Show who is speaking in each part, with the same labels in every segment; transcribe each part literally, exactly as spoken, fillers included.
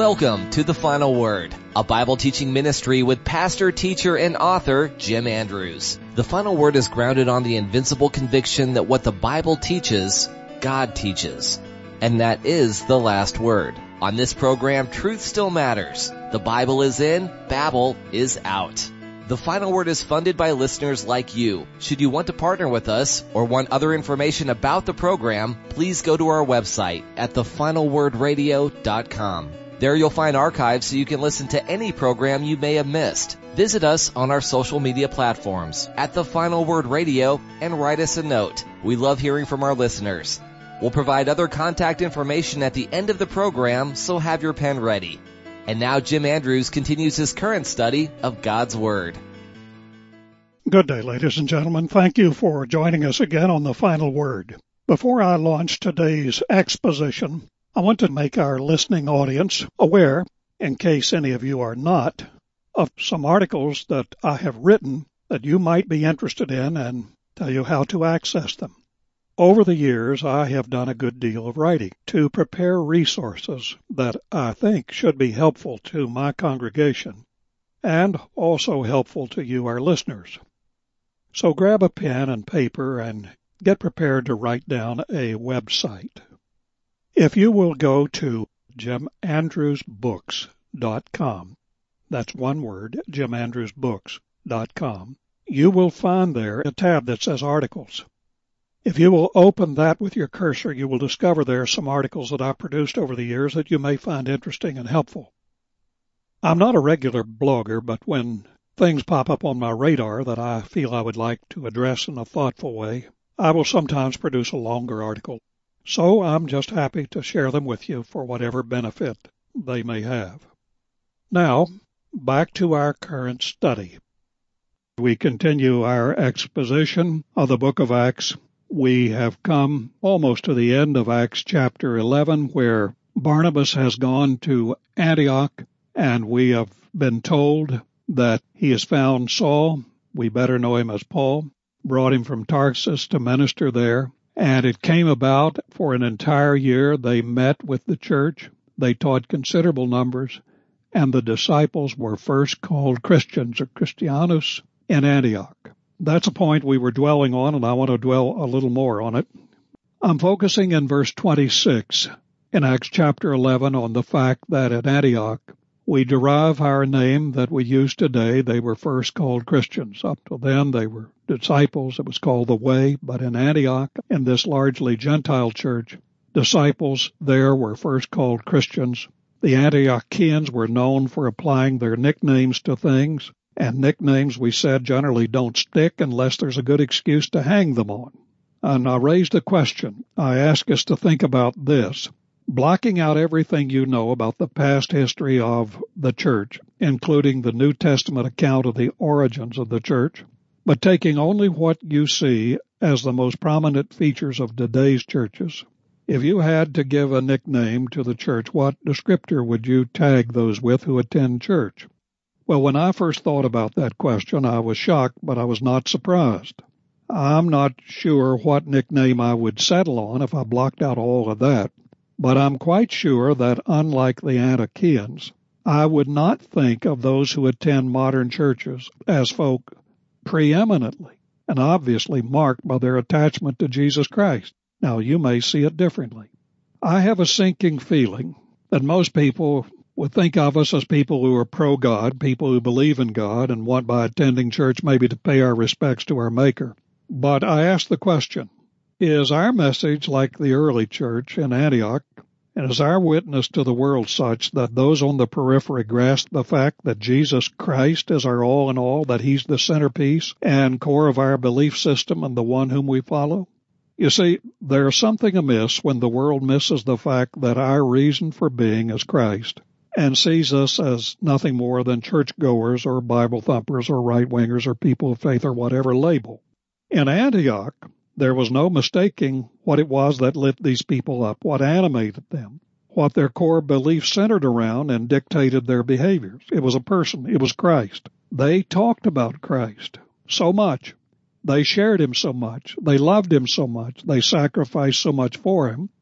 Speaker 1: Welcome to The Final Word, a Bible teaching ministry with pastor, teacher, and author Jim Andrews. The Final Word is grounded on the invincible conviction that what the Bible teaches, God teaches. And that is the last word. On this program, truth still matters. The Bible is in, Babel is out. The Final Word is funded by listeners like you. Should you want to partner with us or want other information about the program, please go to our website at the final word radio dot com. There you'll find archives so you can listen to any program you may have missed. Visit us on our social media platforms at The Final Word Radio and write us a note. We love hearing from our listeners. We'll provide other contact information at the end of the program, so have your pen ready. And now Jim Andrews continues his current study of God's Word.
Speaker 2: Good day, ladies and gentlemen. Thank you for joining us again on The Final Word. Before I launch today's exposition, I want to make our listening audience aware, in case any of you are not, of some articles that I have written that you might be interested in and tell you how to access them. Over the years, I have done a good deal of writing to prepare resources that I think should be helpful to my congregation and also helpful to you, our listeners. So grab a pen and paper and get prepared to write down a website. If you will go to jim andrews books dot com, that's one word, jim andrews books dot com, you will find there a tab that says Articles. If you will open that with your cursor, you will discover there are some articles that I've produced over the years that you may find interesting and helpful. I'm not a regular blogger, but when things pop up on my radar that I feel I would like to address in a thoughtful way, I will sometimes produce a longer article. So I'm just happy to share them with you for whatever benefit they may have. Now, back to our current study. We continue our exposition of the book of Acts. We have come almost to the end of Acts chapter eleven, where Barnabas has gone to Antioch, and we have been told that he has found Saul, we better know him as Paul, brought him from Tarsus to minister there. And it came about for an entire year. They met with the church. They taught considerable numbers. And the disciples were first called Christians or Christianus in Antioch. That's a point we were dwelling on, and I want to dwell a little more on it. I'm focusing in verse twenty-six in Acts chapter eleven on the fact that at Antioch we derive our name that we use today. They were first called Christians. Up till then, they were disciples. It was called the Way. But in Antioch, in this largely Gentile church, disciples there were first called Christians. The Antiochians were known for applying their nicknames to things. And nicknames, we said, generally don't stick unless there's a good excuse to hang them on. And I raised a question. I ask us to think about this. Blocking out everything you know about the past history of the church, including the New Testament account of the origins of the church, but taking only what you see as the most prominent features of today's churches. If you had to give a nickname to the church, what descriptor would you tag those with who attend church? Well, when I first thought about that question, I was shocked, but I was not surprised. I'm not sure what nickname I would settle on if I blocked out all of that. But I'm quite sure that, unlike the Antiochians, I would not think of those who attend modern churches as folk preeminently and obviously marked by their attachment to Jesus Christ. Now, you may see it differently. I have a sinking feeling that most people would think of us as people who are pro-God, people who believe in God and want by attending church maybe to pay our respects to our Maker. But I ask the question, is our message like the early church in Antioch, and is our witness to the world such that those on the periphery grasp the fact that Jesus Christ is our all in all, that he's the centerpiece and core of our belief system and the one whom we follow? You see, there's something amiss when the world misses the fact that our reason for being is Christ and sees us as nothing more than churchgoers or Bible thumpers or right-wingers or people of faith or whatever label. In Antioch, there was no mistaking what it was that lit these people up, what animated them, what their core beliefs centered around and dictated their behaviors. It was a person. It was Christ. They talked about Christ so much. They shared him so much. They loved him so much. They sacrificed so much for him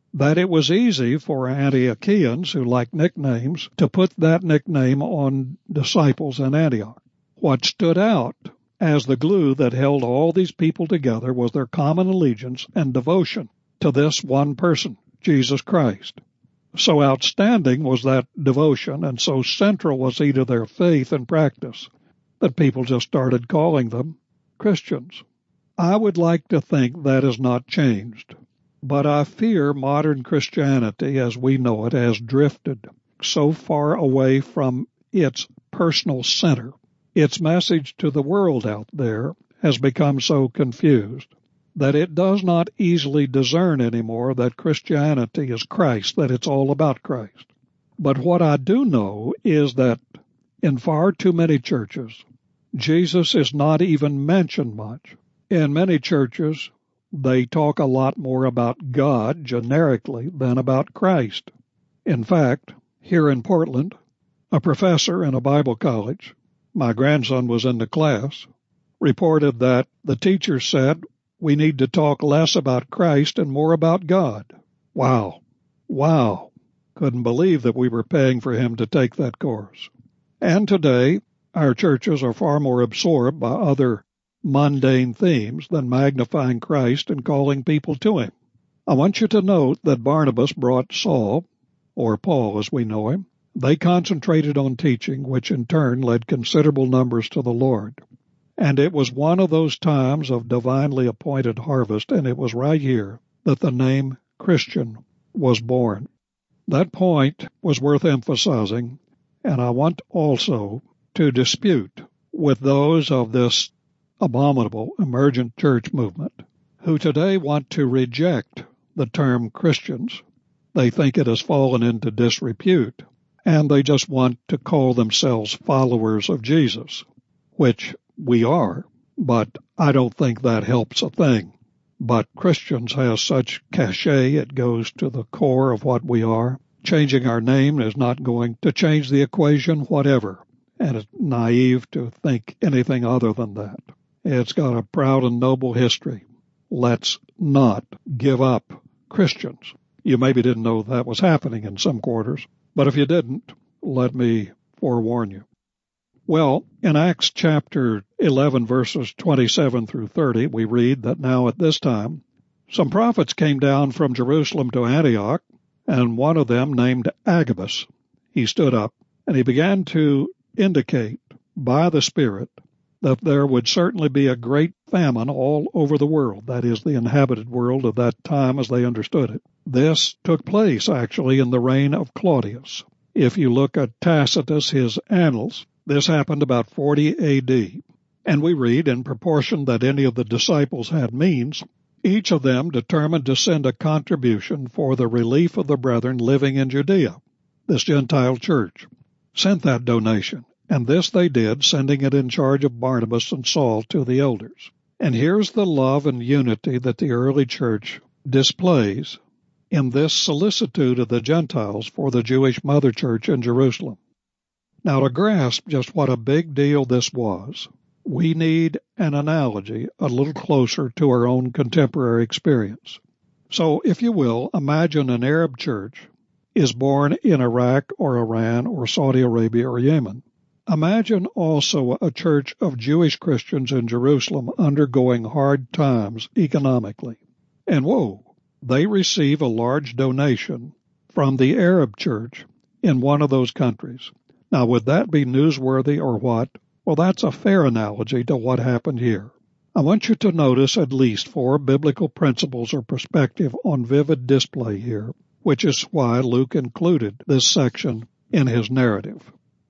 Speaker 2: that it was easy for Antiochians who liked nicknames to put that nickname on disciples in Antioch. What stood out as the glue that held all these people together was their common allegiance and devotion to this one person, Jesus Christ. So outstanding was that devotion, and so central was he to their faith and practice, that people just started calling them Christians. I would like to think that has not changed, but I fear modern Christianity as we know it has drifted so far away from its personal center. Its message to the world out there has become so confused that it does not easily discern anymore that Christianity is Christ, that it's all about Christ. But what I do know is that in far too many churches, Jesus is not even mentioned much. In many churches, they talk a lot more about God generically than about Christ. In fact, here in Portland, a professor in a Bible college, my grandson was in the class, reported that the teacher said we need to talk less about Christ and more about God. Wow. Wow. Couldn't believe that we were paying for him to take that course. And today, our churches are far more absorbed by other mundane themes than magnifying Christ and calling people to him. I want you to note that Barnabas brought Saul, or Paul as we know him. They concentrated on teaching, which in turn led considerable numbers to the Lord. And it was one of those times of divinely appointed harvest, and it was right here that the name Christian was born. That point was worth emphasizing, and I want also to dispute with those of this abominable emergent church movement who today want to reject the term Christians. They think it has fallen into disrepute, and they just want to call themselves followers of Jesus, which we are, but I don't think that helps a thing. But Christians has such cachet, it goes to the core of what we are. Changing our name is not going to change the equation whatever, and it's naive to think anything other than that. It's got a proud and noble history. Let's not give up Christians. You maybe didn't know that was happening in some quarters, but if you didn't, let me forewarn you. Well, in Acts chapter eleven, verses twenty-seven through thirty, we read that now at this time, some prophets came down from Jerusalem to Antioch, and one of them named Agabus, he stood up, and he began to indicate by the Spirit that there would certainly be a great famine all over the world, that is, the inhabited world of that time as they understood it. This took place, actually, in the reign of Claudius. If you look at Tacitus, his Annals, this happened about forty A D, and we read, in proportion that any of the disciples had means, each of them determined to send a contribution for the relief of the brethren living in Judea. This Gentile church sent that donation, and this they did, sending it in charge of Barnabas and Saul to the elders. And here's the love and unity that the early church displays in this solicitude of the Gentiles for the Jewish mother church in Jerusalem. Now, to grasp just what a big deal this was, we need an analogy a little closer to our own contemporary experience. So, if you will, imagine an Arab church is born in Iraq or Iran or Saudi Arabia or Yemen. Imagine also a church of Jewish Christians in Jerusalem undergoing hard times economically. And whoa, they receive a large donation from the Arab church in one of those countries. Now, would that be newsworthy or what? Well, that's a fair analogy to what happened here. I want you to notice at least four biblical principles or perspective on vivid display here, which is why Luke included this section in his narrative.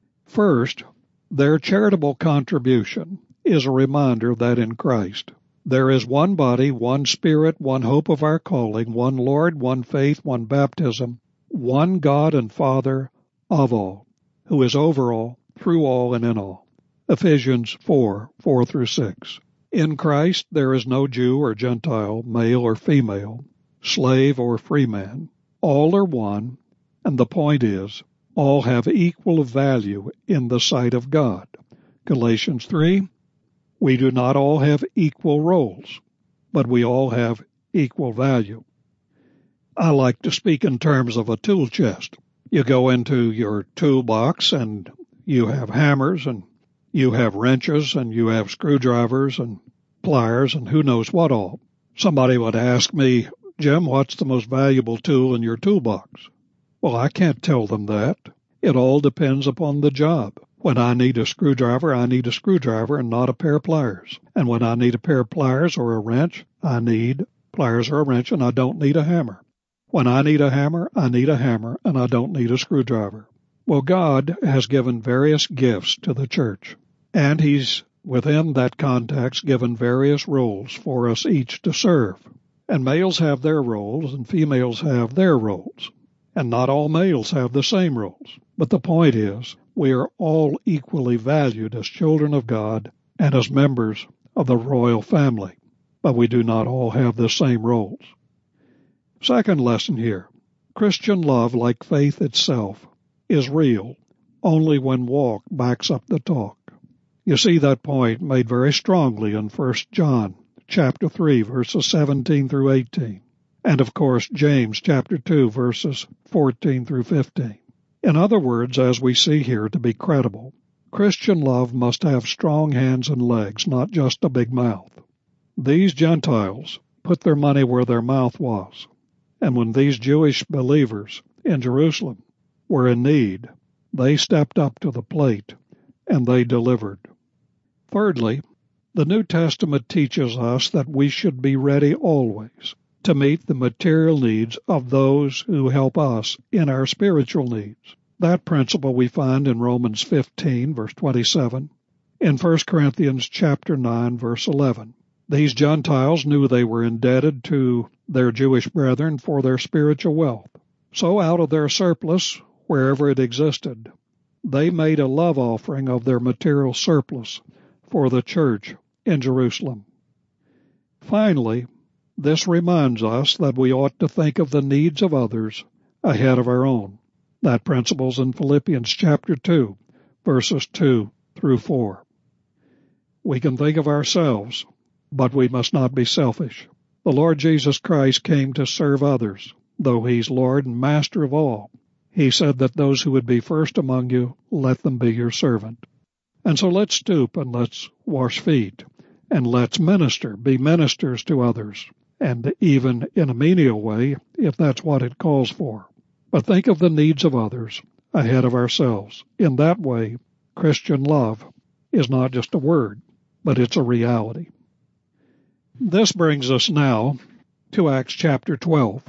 Speaker 2: First, their charitable contribution is a reminder that in Christ there is one body, one Spirit, one hope of our calling, one Lord, one faith, one baptism, one God and Father of all, who is over all, through all, and in all. Ephesians four, four through six. In Christ there is no Jew or Gentile, male or female, slave or free man. All are one, and the point is, all have equal value in the sight of God. Galatians three, we do not all have equal roles, but we all have equal value. I like to speak in terms of a tool chest. You go into your toolbox and you have hammers and you have wrenches and you have screwdrivers and pliers and who knows what all. Somebody would ask me, Jim, what's the most valuable tool in your toolbox? Well, I can't tell them that. It all depends upon the job. When I need a screwdriver, I need a screwdriver and not a pair of pliers. And when I need a pair of pliers or a wrench, I need pliers or a wrench and I don't need a hammer. When I need a hammer, I need a hammer and I don't need a screwdriver. Well, God has given various gifts to the church, and He's, within that context, given various roles for us each to serve. And males have their roles and females have their roles. And not all males have the same roles. But the point is, we are all equally valued as children of God and as members of the royal family. But we do not all have the same roles. Second lesson here. Christian love, like faith itself, is real only when walk backs up the talk. You see that point made very strongly in First John chapter three, verses seventeen through eighteen. And, of course, James chapter two, verses fourteen through fifteen. In other words, as we see here, to be credible, Christian love must have strong hands and legs, not just a big mouth. These Gentiles put their money where their mouth was. And when these Jewish believers in Jerusalem were in need, they stepped up to the plate and they delivered. Thirdly, the New Testament teaches us that we should be ready always to meet the material needs of those who help us in our spiritual needs. That principle we find in Romans fifteen, verse twenty-seven, in First Corinthians chapter nine, verse eleven. These Gentiles knew they were indebted to their Jewish brethren for their spiritual wealth. So out of their surplus, wherever it existed, they made a love offering of their material surplus for the church in Jerusalem. Finally, this reminds us that we ought to think of the needs of others ahead of our own. That principle's in Philippians chapter two, verses two through four. We can think of ourselves, but we must not be selfish. The Lord Jesus Christ came to serve others, though He's Lord and Master of all. He said that those who would be first among you, let them be your servant. And so let's stoop and let's wash feet, and let's minister, be ministers to others, and even in a menial way, if that's what it calls for. But think of the needs of others ahead of ourselves. In that way, Christian love is not just a word, but it's a reality. This brings us now to Acts chapter twelve.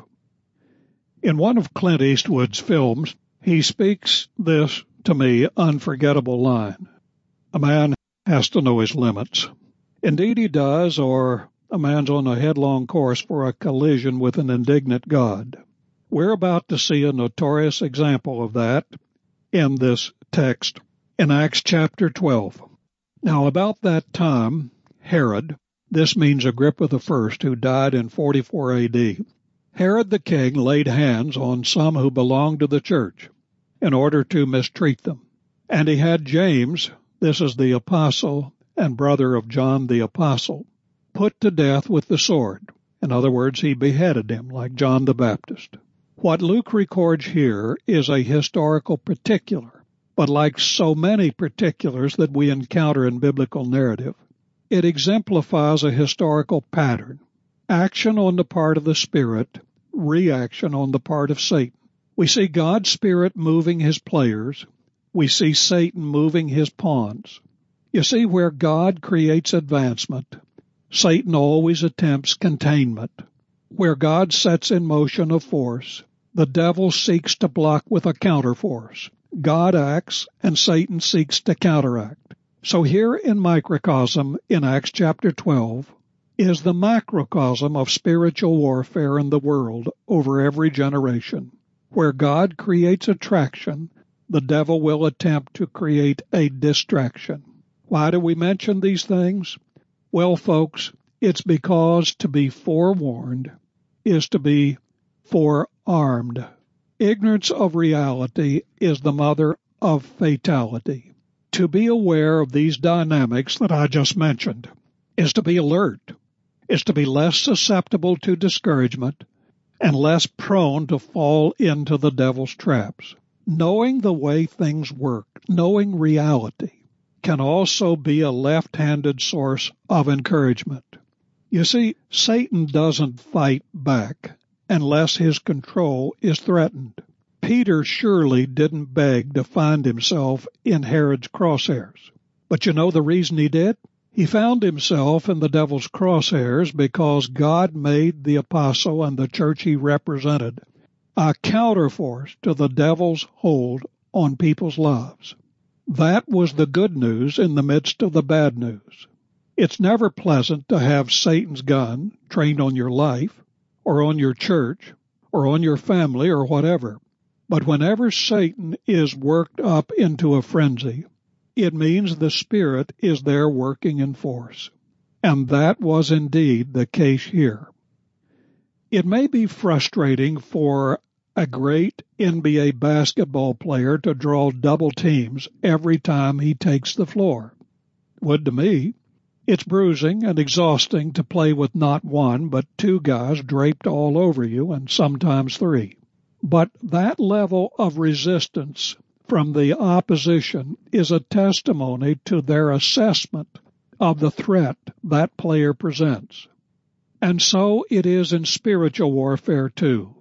Speaker 2: In one of Clint Eastwood's films, he speaks this, to me, unforgettable line. A man has to know his limits. Indeed he does, or a man's on a headlong course for a collision with an indignant God. We're about to see a notorious example of that in this text in Acts chapter twelve. Now, about that time, Herod, this means Agrippa the First, who died in forty-four A D, Herod the king laid hands on some who belonged to the church in order to mistreat them. And he had James, this is the apostle and brother of John the apostle, put to death with the sword. In other words, he beheaded him like John the Baptist. What Luke records here is a historical particular, but like so many particulars that we encounter in biblical narrative, it exemplifies a historical pattern. Action on the part of the Spirit, reaction on the part of Satan. We see God's Spirit moving His players. We see Satan moving his pawns. You see, where God creates advancement, Satan always attempts containment. Where God sets in motion a force, the devil seeks to block with a counterforce. God acts, and Satan seeks to counteract. So here in microcosm, in Acts chapter twelve, is the macrocosm of spiritual warfare in the world over every generation. Where God creates attraction, the devil will attempt to create a distraction. Why do we mention these things? Well, folks, it's because to be forewarned is to be forearmed. Ignorance of reality is the mother of fatality. To be aware of these dynamics that I just mentioned is to be alert, is to be less susceptible to discouragement, and less prone to fall into the devil's traps. Knowing the way things work, knowing reality, can also be a left-handed source of encouragement. You see, Satan doesn't fight back unless his control is threatened. Peter surely didn't beg to find himself in Herod's crosshairs. But you know the reason he did? He found himself in the devil's crosshairs because God made the apostle and the church he represented a counterforce to the devil's hold on people's lives. That was the good news in the midst of the bad news. It's never pleasant to have Satan's gun trained on your life, or on your church, or on your family, or whatever. But whenever Satan is worked up into a frenzy, it means the Spirit is there working in force. And that was indeed the case here. It may be frustrating for a great N B A basketball player to draw double teams every time he takes the floor. Would to me. It's bruising and exhausting to play with not one, but two guys draped all over you, and sometimes three. But that level of resistance from the opposition is a testimony to their assessment of the threat that player presents. And so it is in spiritual warfare too.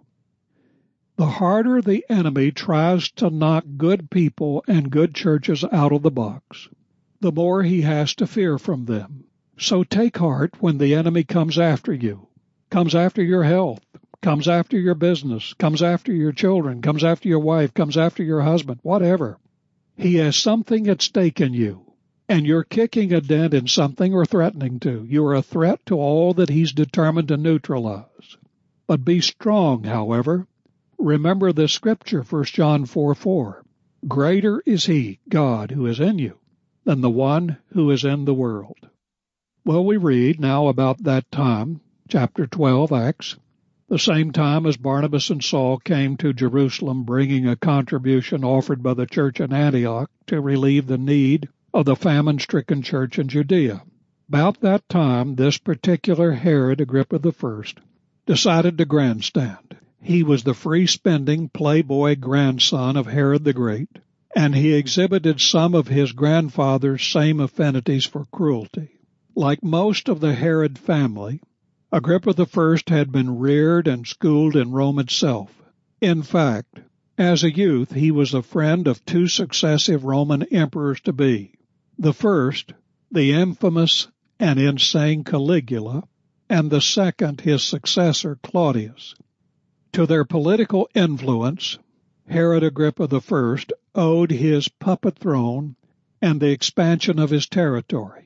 Speaker 2: The harder the enemy tries to knock good people and good churches out of the box, the more he has to fear from them. So take heart when the enemy comes after you, comes after your health, comes after your business, comes after your children, comes after your wife, comes after your husband, whatever. He has something at stake in you, and you're kicking a dent in something or threatening to. You are a threat to all that he's determined to neutralize. But be strong, however. Remember the scripture, First John four four. Greater is he, God, who is in you, than the one who is in the world. Well, we read now about that time, chapter twelve, Acts, the same time as Barnabas and Saul came to Jerusalem bringing a contribution offered by the church in Antioch to relieve the need of the famine-stricken church in Judea. About that time, this particular Herod Agrippa the First decided to grandstand. He was the free-spending playboy grandson of Herod the Great, and he exhibited some of his grandfather's same affinities for cruelty. Like most of the Herod family, Agrippa the First had been reared and schooled in Rome itself. In fact, as a youth, he was a friend of two successive Roman emperors-to-be. The first, the infamous and insane Caligula, and the second, his successor, Claudius. To their political influence, Herod Agrippa the First owed his puppet throne and the expansion of his territory.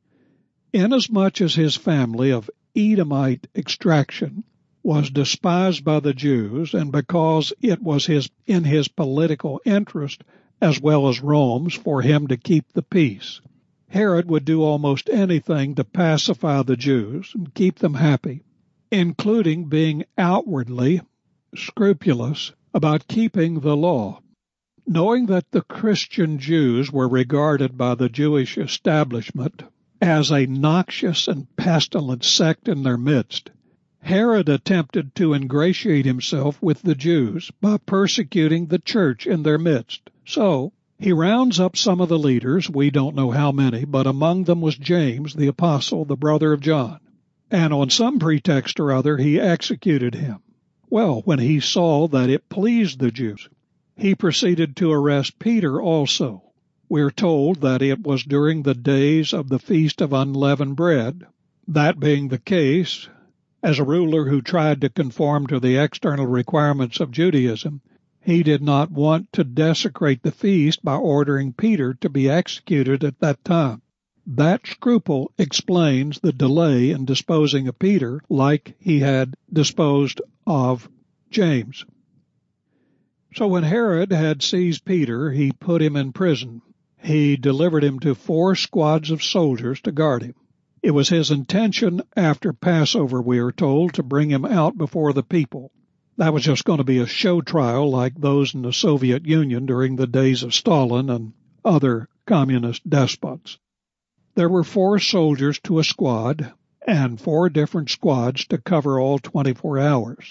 Speaker 2: Inasmuch as his family of Edomite extraction was despised by the Jews, and because it was his in his political interest as well as Rome's for him to keep the peace, Herod would do almost anything to pacify the Jews and keep them happy, including being outwardly scrupulous about keeping the law. Knowing that the Christian Jews were regarded by the Jewish establishment as a noxious and pestilent sect in their midst, Herod attempted to ingratiate himself with the Jews by persecuting the church in their midst. So he rounds up some of the leaders, we don't know how many, but among them was James, the apostle, the brother of John. And on some pretext or other he executed him. Well, when he saw that it pleased the Jews, he proceeded to arrest Peter also. We're told that it was during the days of the Feast of Unleavened Bread. That being the case, as a ruler who tried to conform to the external requirements of Judaism, he did not want to desecrate the feast by ordering Peter to be executed at that time. That scruple explains the delay in disposing of Peter like he had disposed of James. So when Herod had seized Peter, he put him in prison. He delivered him to four squads of soldiers to guard him. It was his intention after Passover, we are told, to bring him out before the people. That was just going to be a show trial like those in the Soviet Union during the days of Stalin and other communist despots. There were four soldiers to a squad and four different squads to cover all twenty-four hours.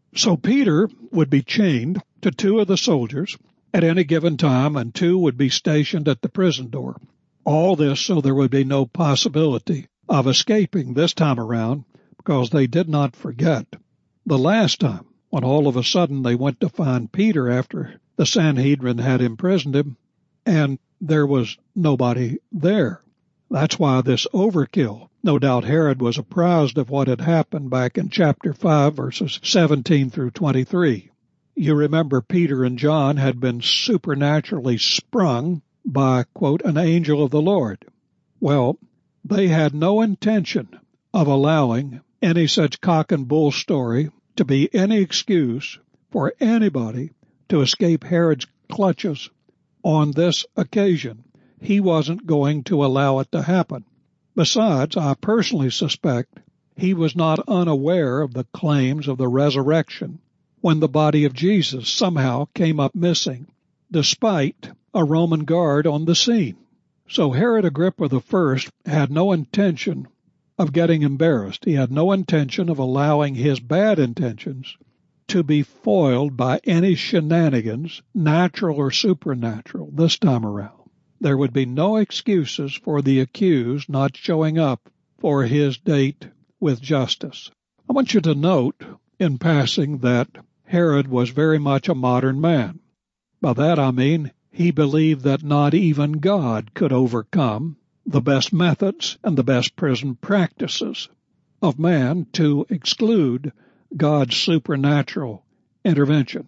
Speaker 2: So Peter would be chained to two of the soldiers at any given time, and two would be stationed at the prison door. All this so there would be no possibility of escaping this time around, because they did not forget the last time when all of a sudden they went to find Peter after the Sanhedrin had imprisoned him, and there was nobody there. That's why this overkill. No doubt Herod was apprised of what had happened back in chapter five, verses seventeen through twenty-three. You remember Peter and John had been supernaturally sprung by, quote, an angel of the Lord. Well, they had no intention of allowing any such cock and bull story to be any excuse for anybody to escape Herod's clutches on this occasion. He wasn't going to allow it to happen. Besides, I personally suspect he was not unaware of the claims of the resurrection when the body of Jesus somehow came up missing, despite a Roman guard on the scene. So Herod Agrippa the First had no intention of getting embarrassed. He had no intention of allowing his bad intentions to be foiled by any shenanigans, natural or supernatural, this time around. There would be no excuses for the accused not showing up for his date with justice. I want you to note in passing that Herod was very much a modern man. By that I mean he believed that not even God could overcome the best methods and the best prison practices of man to exclude God's supernatural intervention.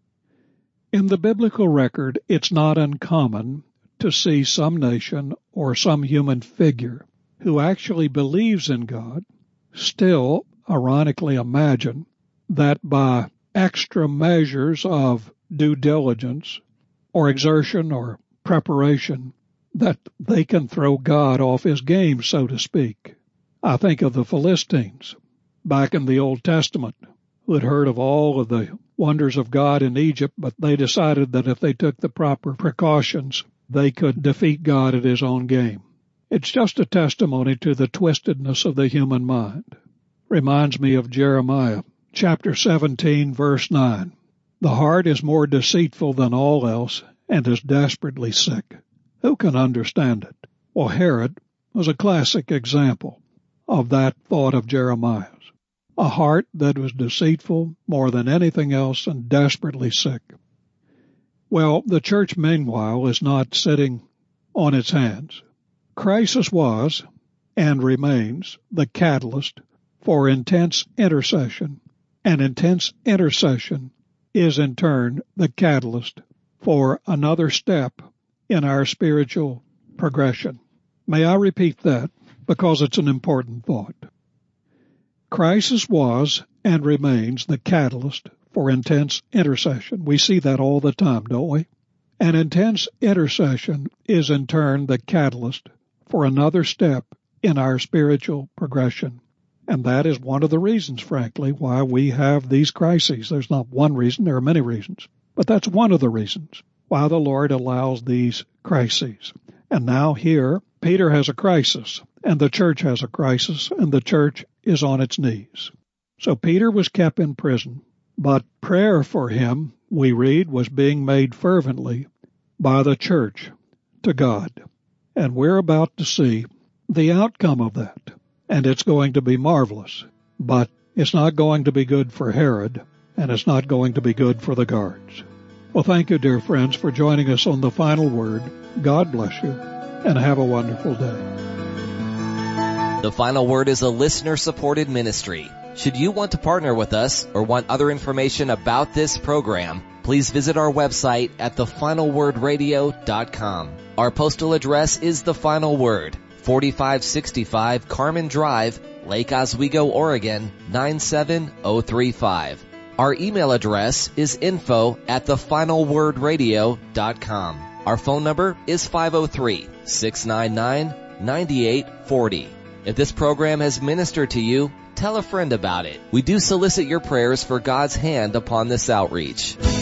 Speaker 2: In the biblical record, it's not uncommon to see some nation or some human figure who actually believes in God still ironically imagine that by extra measures of due diligence or exertion or preparation that they can throw God off his game, so to speak. I think of the Philistines back in the Old Testament who had heard of all of the wonders of God in Egypt, but they decided that if they took the proper precautions, they could defeat God at his own game. It's just a testimony to the twistedness of the human mind. Reminds me of Jeremiah, chapter seventeen, verse nine. The heart is more deceitful than all else and is desperately sick. Who can understand it? Well, Herod was a classic example of that thought of Jeremiah's. A heart that was deceitful more than anything else and desperately sick. Well, the church, meanwhile, is not sitting on its hands. Crisis was and remains the catalyst for intense intercession, and intense intercession is in turn the catalyst for another step in our spiritual progression. May I repeat that because it's an important thought. Crisis was and remains the catalyst for intense intercession. We see that all the time, don't we? And intense intercession is in turn the catalyst for another step in our spiritual progression. And that is one of the reasons, frankly, why we have these crises. There's not one reason, there are many reasons. But that's one of the reasons why the Lord allows these crises. And now here, Peter has a crisis, and the church has a crisis, and the church is on its knees. So Peter was kept in prison, but prayer for him, we read, was being made fervently by the church to God. And we're about to see the outcome of that. And it's going to be marvelous. But it's not going to be good for Herod, and it's not going to be good for the guards. Well, thank you, dear friends, for joining us on The Final Word. God bless you, and have a wonderful day.
Speaker 1: The Final Word is a listener-supported ministry. Should you want to partner with us or want other information about this program, please visit our website at the final word radio dot com. Our postal address is The Final Word, forty-five sixty-five Carmen Drive, Lake Oswego, Oregon, nine seven oh three five. Our email address is info at the final word radio dot com. Our phone number is five oh three, six nine nine, nine eight four oh. If this program has ministered to you, tell a friend about it. We do solicit your prayers for God's hand upon this outreach.